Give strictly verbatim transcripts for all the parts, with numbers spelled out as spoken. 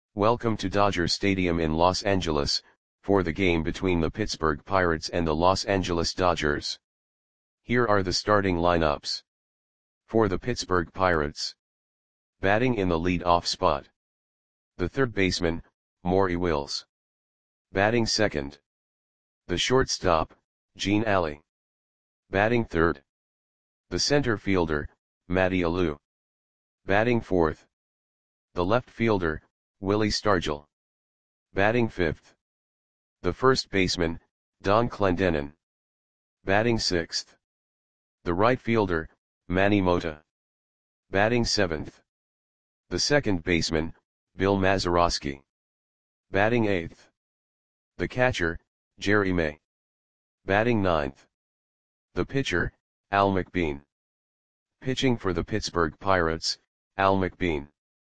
Welcome to Dodger Stadium in Los Angeles, for the game between the Pittsburgh Pirates and the Los Angeles Dodgers. Here are the starting lineups. For the Pittsburgh Pirates. Batting in the lead-off spot. The third baseman, Maury Wills. Batting second. The shortstop, Gene Alley. Batting third. The center fielder, Matty Alou. Batting fourth. The left fielder, Willie Stargell. Batting fifth. The first baseman, Don Clendenon. Batting sixth. The right fielder, Manny Mota. Batting seventh. The second baseman, Bill Mazeroski. Batting eighth. The catcher, Jerry May. Batting ninth. The pitcher, Al McBean. Pitching for the Pittsburgh Pirates, Al McBean.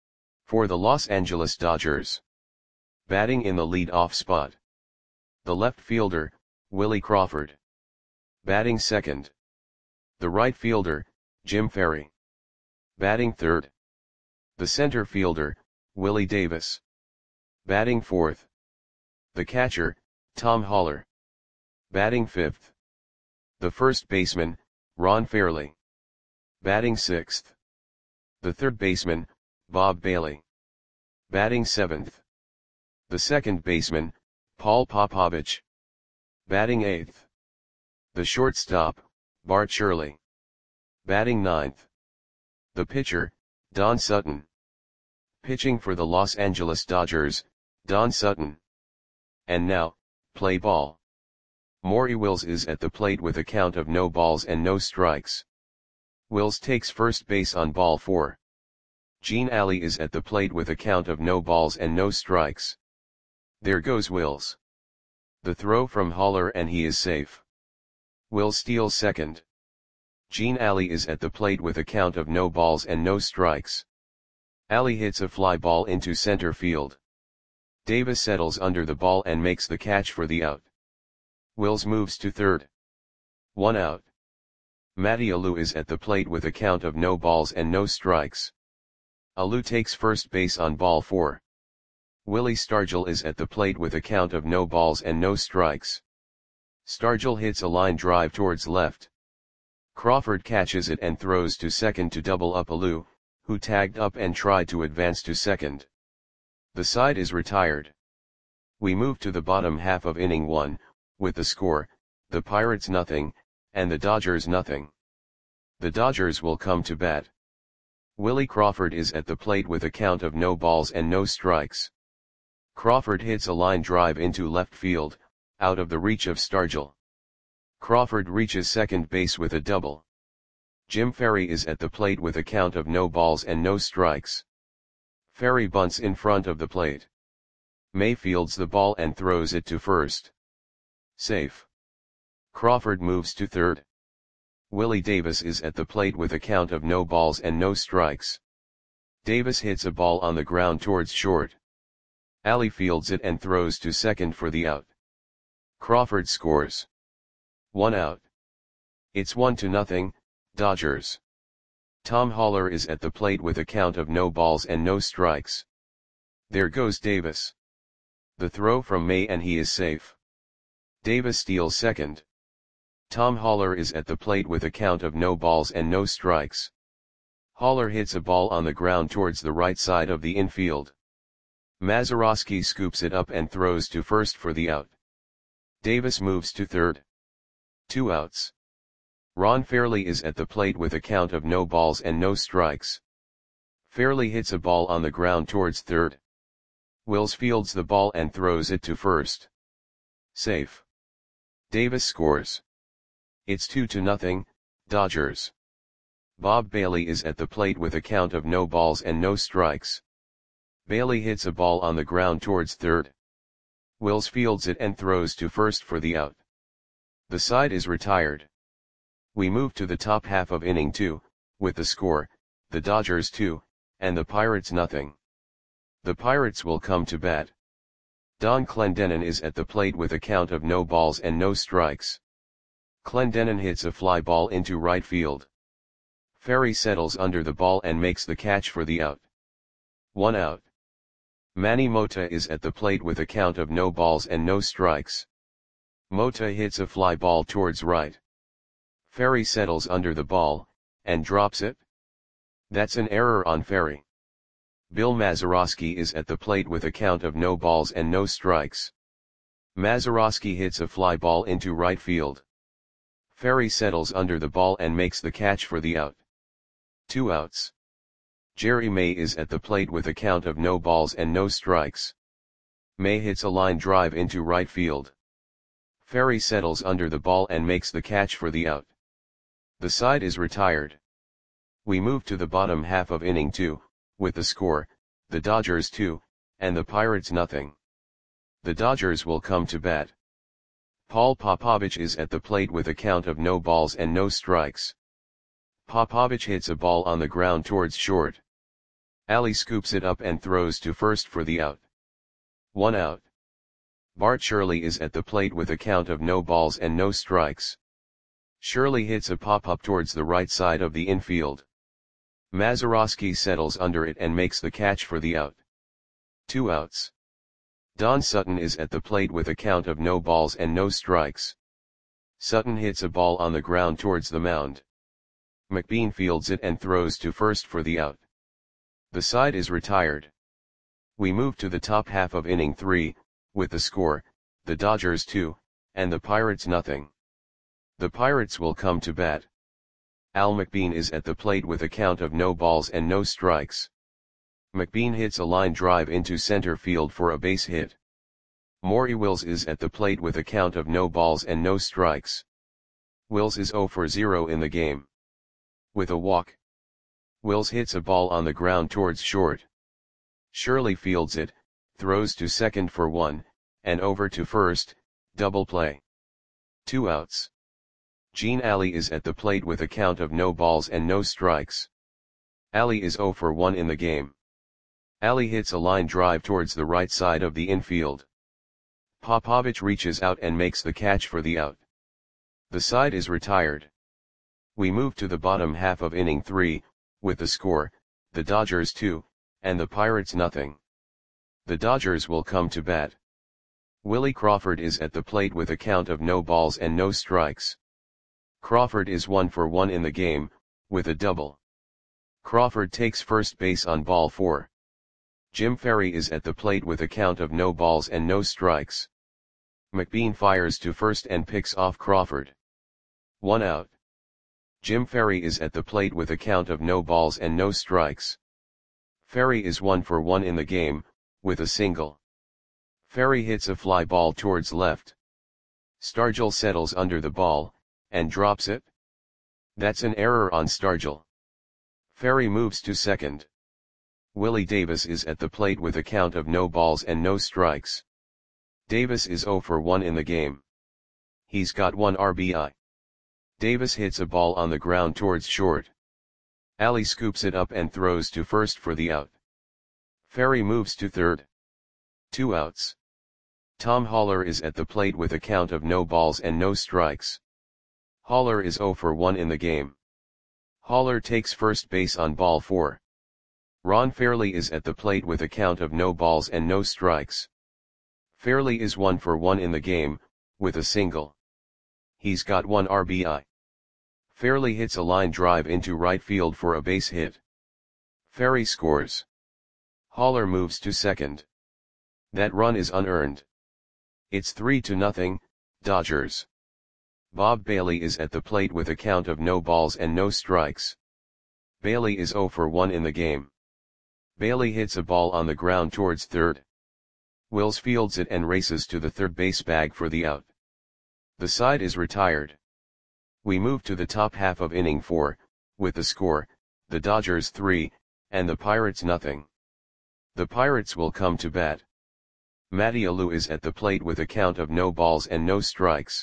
For the Los Angeles Dodgers. Batting in the lead-off spot. The left fielder, Willie Crawford. Batting second. The right fielder, Jim Ferry. Batting third. The center fielder, Willie Davis. Batting fourth. The catcher, Tom Haller. Batting fifth. The first baseman, Ron Fairly. Batting sixth. The third baseman, Bob Bailey. Batting seventh. The second baseman, Paul Popovich. Batting eighth. The shortstop, Bart Shirley. Batting ninth. The pitcher, Don Sutton. Pitching for the Los Angeles Dodgers, Don Sutton. And now, play ball. Maury Wills is at the plate with a count of no balls and no strikes. Wills takes first base on ball four. Gene Alley is at the plate with a count of no balls and no strikes. There goes Wills. The throw from Haller and he is safe. Wills steals second. Gene Alley is at the plate with a count of no balls and no strikes. Alley hits a fly ball into center field. Davis settles under the ball and makes the catch for the out. Wills moves to third. One out. Matty Alou is at the plate with a count of no balls and no strikes. Alou takes first base on ball four. Willie Stargell is at the plate with a count of no balls and no strikes. Stargell hits a line drive towards left. Crawford catches it and throws to second to double up Alou, who tagged up and tried to advance to second. The side is retired. We move to the bottom half of inning one, with the score, the Pirates nothing, and the Dodgers nothing. The Dodgers will come to bat. Willie Crawford is at the plate with a count of no balls and no strikes. Crawford hits a line drive into left field, out of the reach of Stargell. Crawford reaches second base with a double. Jim Ferry is at the plate with a count of no balls and no strikes. Ferry bunts in front of the plate. May fields the ball and throws it to first. Safe. Crawford moves to third. Willie Davis is at the plate with a count of no balls and no strikes. Davis hits a ball on the ground towards short. Alley fields it and throws to second for the out. Crawford scores. One out. It's one to nothing, Dodgers. Tom Haller is at the plate with a count of no balls and no strikes. There goes Davis. The throw from May and he is safe. Davis steals second. Tom Haller is at the plate with a count of no balls and no strikes. Haller hits a ball on the ground towards the right side of the infield. Mazeroski scoops it up and throws to first for the out. Davis moves to third. Two outs. Ron Fairly is at the plate with a count of no balls and no strikes. Fairly hits a ball on the ground towards third. Wills fields the ball and throws it to first. Safe. Davis scores. It's two to nothing, Dodgers. Bob Bailey is at the plate with a count of no balls and no strikes. Bailey hits a ball on the ground towards third. Wills fields it and throws to first for the out. The side is retired. We move to the top half of inning two, with the score, the Dodgers two, and the Pirates nothing. The Pirates will come to bat. Don Clendenon is at the plate with a count of no balls and no strikes. Clendenon hits a fly ball into right field. Ferry settles under the ball and makes the catch for the out. One out. Manny Mota is at the plate with a count of no balls and no strikes. Mota hits a fly ball towards right. Ferry settles under the ball, and drops it. That's an error on Ferry. Bill Mazeroski is at the plate with a count of no balls and no strikes. Mazeroski hits a fly ball into right field. Ferry settles under the ball and makes the catch for the out. Two outs. Jerry May is at the plate with a count of no balls and no strikes. May hits a line drive into right field. Ferry settles under the ball and makes the catch for the out. The side is retired. We move to the bottom half of inning two, with the score, the Dodgers two, and the Pirates nothing. The Dodgers will come to bat. Paul Popovich is at the plate with a count of no balls and no strikes. Popovich hits a ball on the ground towards short. Ali scoops it up and throws to first for the out. One out. Bart Shirley is at the plate with a count of no balls and no strikes. Shirley hits a pop-up towards the right side of the infield. Mazeroski settles under it and makes the catch for the out. Two outs. Don Sutton is at the plate with a count of no balls and no strikes. Sutton hits a ball on the ground towards the mound. McBean fields it and throws to first for the out. The side is retired. We move to the top half of inning three, with the score, the Dodgers two, and the Pirates nothing. The Pirates will come to bat. Al McBean is at the plate with a count of no balls and no strikes. McBean hits a line drive into center field for a base hit. Maury Wills is at the plate with a count of no balls and no strikes. Wills is zero for zero in the game. With a walk, Wills hits a ball on the ground towards short. Shirley fields it, throws to second for one, and over to first, double play. Two outs. Gene Ali is at the plate with a count of no balls and no strikes. Ali is zero for one in the game. Ali hits a line drive towards the right side of the infield. Popovich reaches out and makes the catch for the out. The side is retired. We move to the bottom half of inning three, with the score, the Dodgers two, and the Pirates nothing. The Dodgers will come to bat. Willie Crawford is at the plate with a count of no balls and no strikes. Crawford is one for one in the game, with a double. Crawford takes first base on ball four. Jim Ferry is at the plate with a count of no balls and no strikes. McBean fires to first and picks off Crawford. One out. Jim Ferry is at the plate with a count of no balls and no strikes. Ferry is one for one in the game, with a single. Ferry hits a fly ball towards left. Stargell settles under the ball, and drops it. That's an error on Stargell. Ferry moves to second. Willie Davis is at the plate with a count of no balls and no strikes. Davis is zero for one in the game. He's got one R B I. Davis hits a ball on the ground towards short. Ali scoops it up and throws to first for the out. Ferry moves to third. Two outs. Tom Haller is at the plate with a count of no balls and no strikes. Haller is zero for one in the game. Haller takes first base on ball four. Ron Fairley is at the plate with a count of no balls and no strikes. Fairley is one for one in the game, with a single. He's got one R B I. Fairley hits a line drive into right field for a base hit. Ferry scores. Haller moves to second. That run is unearned. It's three to nothing, Dodgers. Bob Bailey is at the plate with a count of no balls and no strikes. Bailey is zero for one in the game. Bailey hits a ball on the ground towards third. Wills fields it and races to the third base bag for the out. The side is retired. We move to the top half of inning four, with the score, the Dodgers three, and the Pirates nothing. The Pirates will come to bat. Matty Alou is at the plate with a count of no balls and no strikes.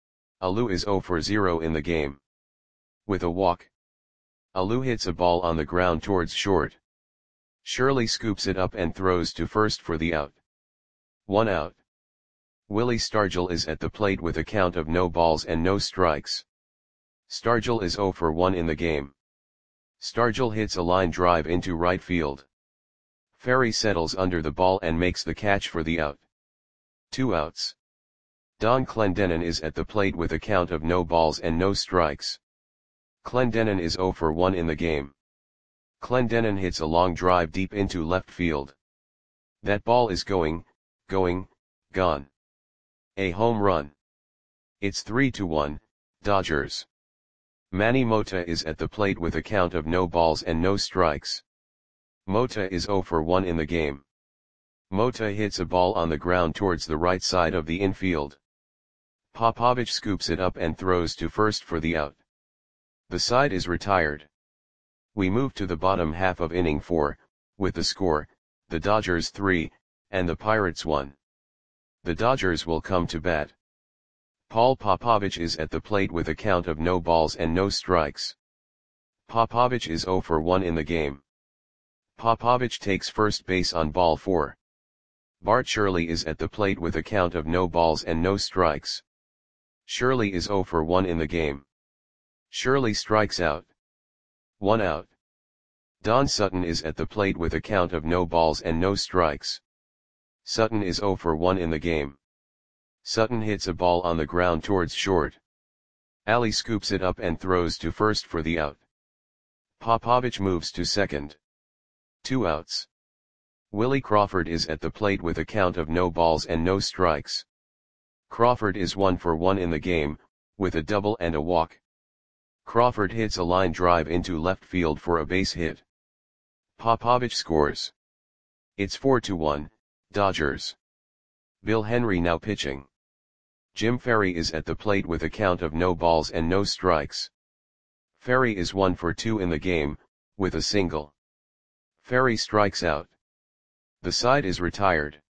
Alou is zero for zero in the game. With a walk, Alou hits a ball on the ground towards short. Shirley scoops it up and throws to first for the out. One out. Willie Stargell is at the plate with a count of no balls and no strikes. Stargell is zero for one in the game. Stargell hits a line drive into right field. Ferry settles under the ball and makes the catch for the out. Two outs. Don Clendenon is at the plate with a count of no balls and no strikes. Clendenon is zero for one in the game. Clendenon hits a long drive deep into left field. That ball is going, going, gone. A home run. It's three to one, Dodgers. Manny Mota is at the plate with a count of no balls and no strikes. Mota is zero for one in the game. Mota hits a ball on the ground towards the right side of the infield. Popovich scoops it up and throws to first for the out. The side is retired. We move to the bottom half of inning four, with the score, the Dodgers three, and the Pirates one. The Dodgers will come to bat. Paul Popovich is at the plate with a count of no balls and no strikes. Popovich is zero for one in the game. Popovich takes first base on ball four. Bart Shirley is at the plate with a count of no balls and no strikes. Shirley is zero for one in the game. Shirley strikes out. One out. Don Sutton is at the plate with a count of no balls and no strikes. Sutton is zero for one in the game. Sutton hits a ball on the ground towards short. Ali scoops it up and throws to first for the out. Popovich moves to second. Two outs. Willie Crawford is at the plate with a count of no balls and no strikes. Crawford is one for one in the game, with a double and a walk. Crawford hits a line drive into left field for a base hit. Popovich scores. It's four to one, Dodgers. Bill Henry now pitching. Jim Ferry is at the plate with a count of no balls and no strikes. Ferry is one for two in the game, with a single. Ferry strikes out. The side is retired.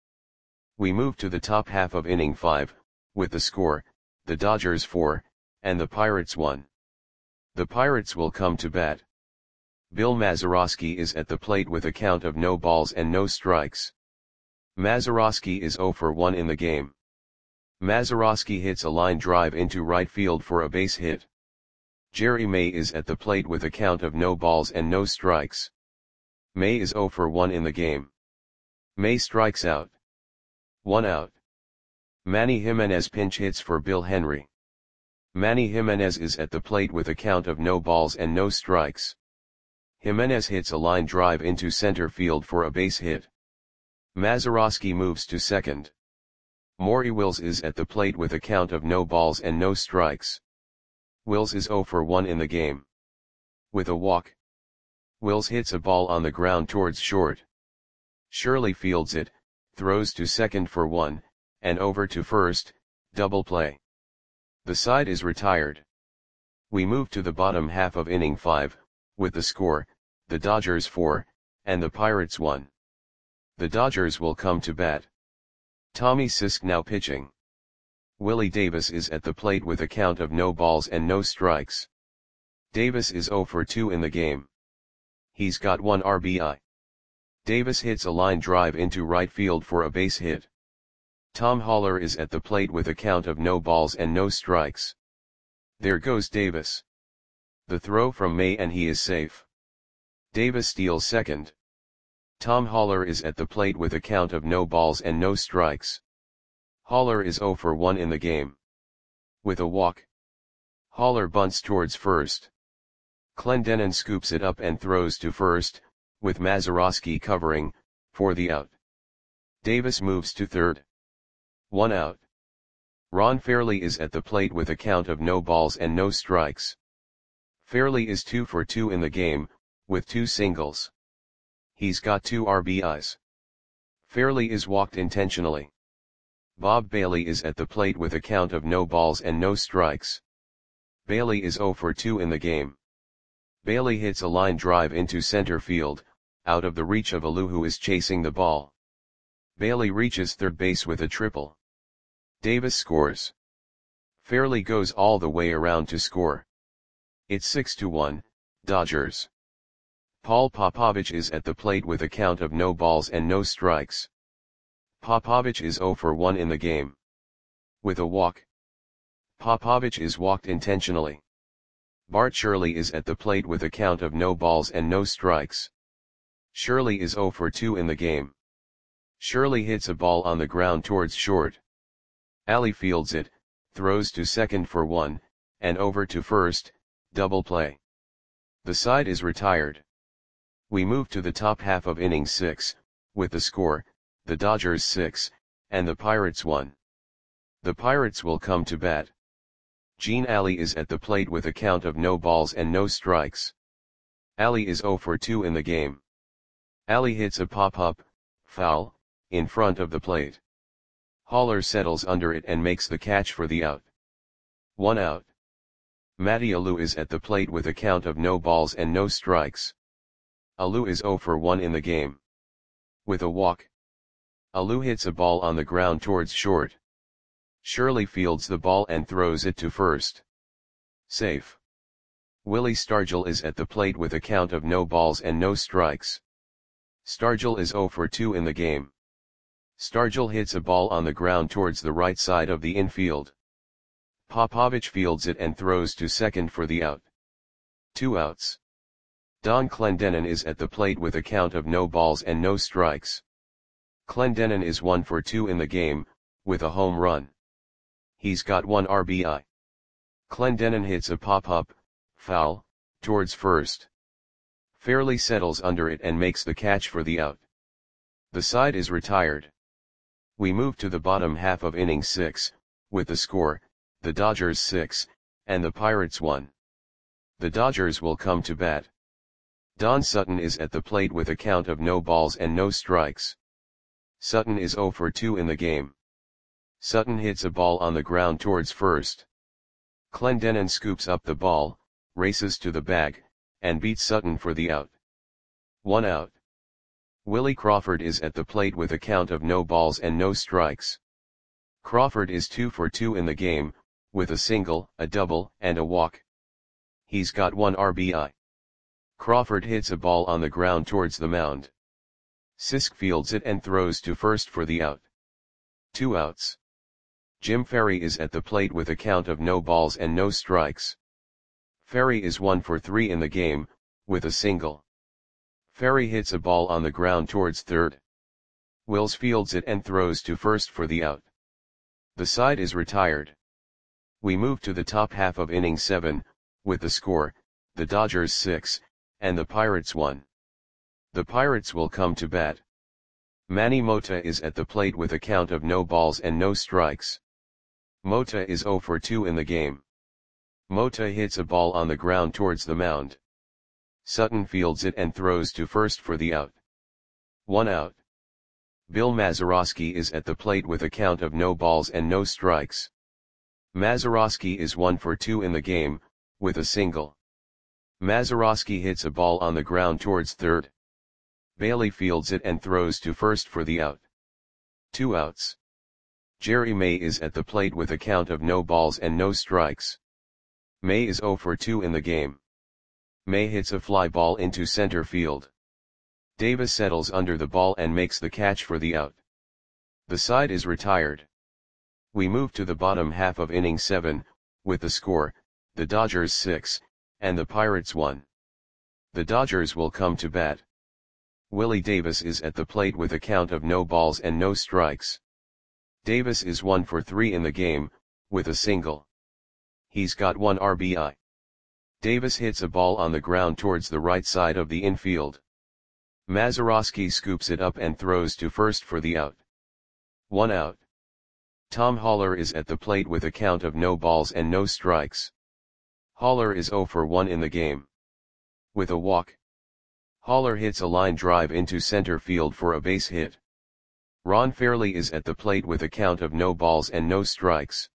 We move to the top half of inning five, with the score, the Dodgers four, and the Pirates one. The Pirates will come to bat. Bill Mazeroski is at the plate with a count of no balls and no strikes. Mazeroski is zero for one in the game. Mazeroski hits a line drive into right field for a base hit. Jerry May is at the plate with a count of no balls and no strikes. May is zero for one in the game. May strikes out. One out. Manny Jimenez pinch hits for Bill Henry. Manny Jimenez is at the plate with a count of no balls and no strikes. Jimenez hits a line drive into center field for a base hit. Mazeroski moves to second. Maury Wills is at the plate with a count of no balls and no strikes. Wills is zero for one in the game. With a walk. Wills hits a ball on the ground towards short. Shirley fields it, throws to second for one, and over to first, double play. The side is retired. We move to the bottom half of inning five, with the score, the Dodgers four, and the Pirates one. The Dodgers will come to bat. Tommy Sisk now pitching. Willie Davis is at the plate with a count of no balls and no strikes. Davis is zero for two in the game. He's got one R B I. Davis hits a line drive into right field for a base hit. Tom Haller is at the plate with a count of no balls and no strikes. There goes Davis. The throw from May and he is safe. Davis steals second. Tom Haller is at the plate with a count of no balls and no strikes. Haller is zero for one in the game. With a walk. Haller bunts towards first. Clendenon scoops it up and throws to first, with Mazeroski covering, for the out. Davis moves to third. One out. Ron Fairley is at the plate with a count of no balls and no strikes. Fairley is two for two in the game, with two singles. He's got two R B Is. Fairley is walked intentionally. Bob Bailey is at the plate with a count of no balls and no strikes. Bailey is zero for two in the game. Bailey hits a line drive into center field, out of the reach of Alou who is chasing the ball. Bailey reaches third base with a triple. Davis scores. Fairley goes all the way around to score. It's six to one, Dodgers. Paul Popovich is at the plate with a count of no balls and no strikes. Popovich is zero for one in the game. With a walk. Popovich is walked intentionally. Bart Shirley is at the plate with a count of no balls and no strikes. Shirley is zero for two in the game. Shirley hits a ball on the ground towards short. Ali fields it, throws to second for one, and over to first, double play. The side is retired. We move to the top half of inning six, with the score, the Dodgers six, and the Pirates one. The Pirates will come to bat. Gene Ali is at the plate with a count of no balls and no strikes. Ali is zero for two in the game. Ali hits a pop-up, foul, in front of the plate. Haller settles under it and makes the catch for the out. One out. Matty Alou is at the plate with a count of no balls and no strikes. Alou is zero for one in the game. With a walk. Alou hits a ball on the ground towards short. Shirley fields the ball and throws it to first. Safe. Willie Stargell is at the plate with a count of no balls and no strikes. Stargell is zero for two in the game. Stargell hits a ball on the ground towards the right side of the infield. Popovich fields it and throws to second for the out. Two outs. Don Clendenon is at the plate with a count of no balls and no strikes. Clendenon is one for two in the game, with a home run. He's got one R B I. Clendenon hits a pop-up, foul, towards first. Fairley settles under it and makes the catch for the out. The side is retired. We move to the bottom half of inning six, with the score, the Dodgers six, and the Pirates one. The Dodgers will come to bat. Don Sutton is at the plate with a count of no balls and no strikes. Sutton is zero for two in the game. Sutton hits a ball on the ground towards first. Clendenon scoops up the ball, races to the bag, and beats Sutton for the out. One out. Willie Crawford is at the plate with a count of no balls and no strikes. Crawford is two for two in the game, with a single, a double, and a walk. He's got one R B I. Crawford hits a ball on the ground towards the mound. Sisk fields it and throws to first for the out. Two outs. Jim Ferry is at the plate with a count of no balls and no strikes. Ferry is one for three in the game, with a single. Ferry hits a ball on the ground towards third. Wills fields it and throws to first for the out. The side is retired. We move to the top half of inning seven, with the score, the Dodgers six, and the Pirates one. The Pirates will come to bat. Manny Mota is at the plate with a count of no balls and no strikes. Mota is zero for two in the game. Mota hits a ball on the ground towards the mound. Sutton fields it and throws to first for the out. One out. Bill Mazeroski is at the plate with a count of no balls and no strikes. Mazeroski is one for two in the game, with a single. Mazeroski hits a ball on the ground towards third. Bailey fields it and throws to first for the out. Two outs. Jerry May is at the plate with a count of no balls and no strikes. May is zero for two in the game. May hits a fly ball into center field. Davis settles under the ball and makes the catch for the out. The side is retired. We move to the bottom half of inning seven, with the score, the Dodgers six, and the Pirates one. The Dodgers will come to bat. Willie Davis is at the plate with a count of no balls and no strikes. Davis is one for three in the game, with a single. He's got one R B I. Davis hits a ball on the ground towards the right side of the infield. Mazeroski scoops it up and throws to first for the out. One out. Tom Haller is at the plate with a count of no balls and no strikes. Haller is zero for one in the game. With a walk. Haller hits a line drive into center field for a base hit. Ron Fairly is at the plate with a count of no balls and no strikes.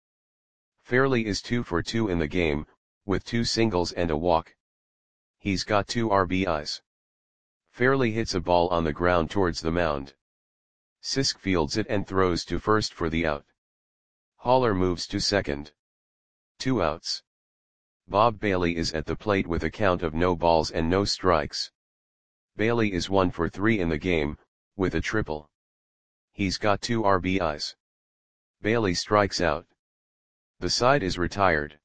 Fairly is two for two in the game, with two singles and a walk. He's got two R B Is. Fairly hits a ball on the ground towards the mound. Sisk fields it and throws to first for the out. Haller moves to second. Two outs. Bob Bailey is at the plate with a count of no balls and no strikes. Bailey is one for three in the game, with a triple. He's got two R B Is. Bailey strikes out. The side is retired.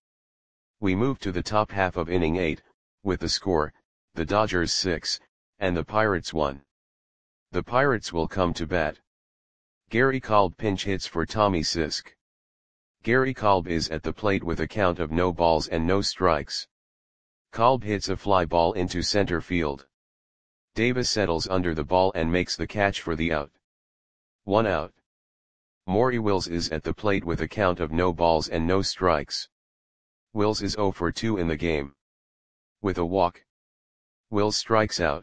We move to the top half of inning eight, with the score, the Dodgers six, and the Pirates one. The Pirates will come to bat. Gary Kolb pinch hits for Tommy Sisk. Gary Kolb is at the plate with a count of no balls and no strikes. Kolb hits a fly ball into center field. Davis settles under the ball and makes the catch for the out. One out. Maury Wills is at the plate with a count of no balls and no strikes. Wills is oh for two in the game. With a walk, Wills strikes out.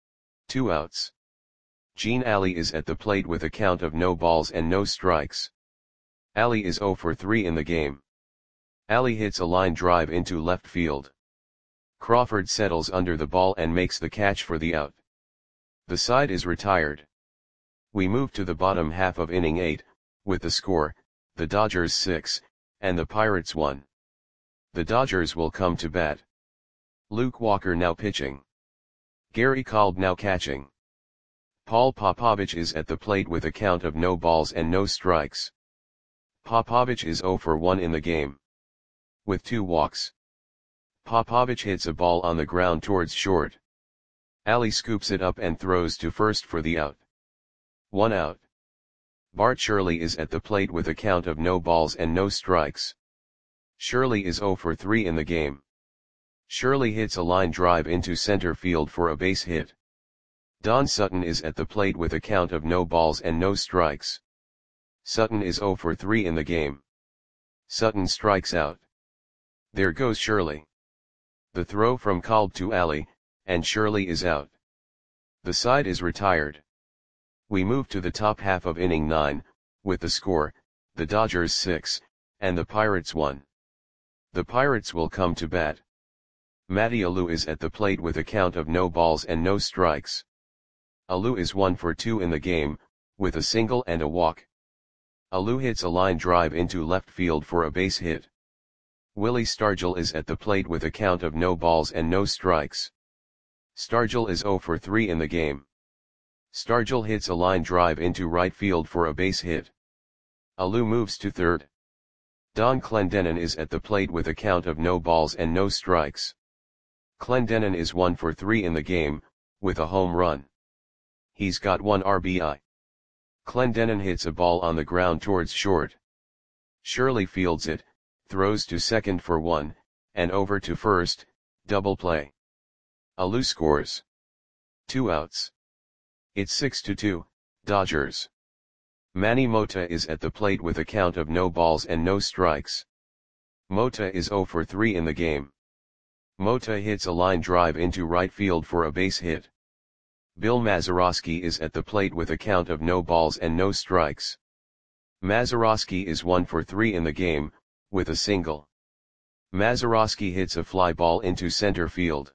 Two outs. Gene Alley is at the plate with a count of no balls and no strikes. Alley is oh for three in the game. Alley hits a line drive into left field. Crawford settles under the ball and makes the catch for the out. The side is retired. We move to the bottom half of inning eight, with the score, the Dodgers six, and the Pirates one. The Dodgers will come to bat. Luke Walker now pitching. Gary Kolb now catching. Paul Popovich is at the plate with a count of no balls and no strikes. Popovich is oh for one in the game. With two walks. Popovich hits a ball on the ground towards short. Alley scoops it up and throws to first for the out. One out. Bart Shirley is at the plate with a count of no balls and no strikes. Shirley is oh for three in the game. Shirley hits a line drive into center field for a base hit. Don Sutton is at the plate with a count of no balls and no strikes. Sutton is oh for three in the game. Sutton strikes out. There goes Shirley. The throw from Kolb to Alley, and Shirley is out. The side is retired. We move to the top half of inning nine, with the score, the Dodgers six, and the Pirates one. The Pirates will come to bat. Matty Alou is at the plate with a count of no balls and no strikes. Alou is one for two in the game, with a single and a walk. Alou hits a line drive into left field for a base hit. Willie Stargell is at the plate with a count of no balls and no strikes. Stargell is oh for three in the game. Stargell hits a line drive into right field for a base hit. Alou moves to third. Don Clendenon is at the plate with a count of no balls and no strikes. Clendenon is one for three in the game, with a home run. He's got one R B I. Clendenon hits a ball on the ground towards short. Shirley fields it, throws to second for one, and over to first, double play. Alou scores. Two outs. It's six to two, Dodgers. Manny Mota is at the plate with a count of no balls and no strikes. Mota is oh for three in the game. Mota hits a line drive into right field for a base hit. Bill Mazeroski is at the plate with a count of no balls and no strikes. Mazeroski is one for three in the game, with a single. Mazeroski hits a fly ball into center field.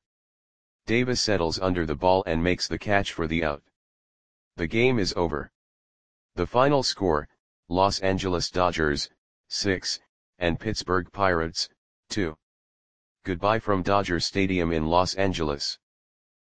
Davis settles under the ball and makes the catch for the out. The game is over. The final score, Los Angeles Dodgers, six, and Pittsburgh Pirates, two. Goodbye from Dodger Stadium in Los Angeles.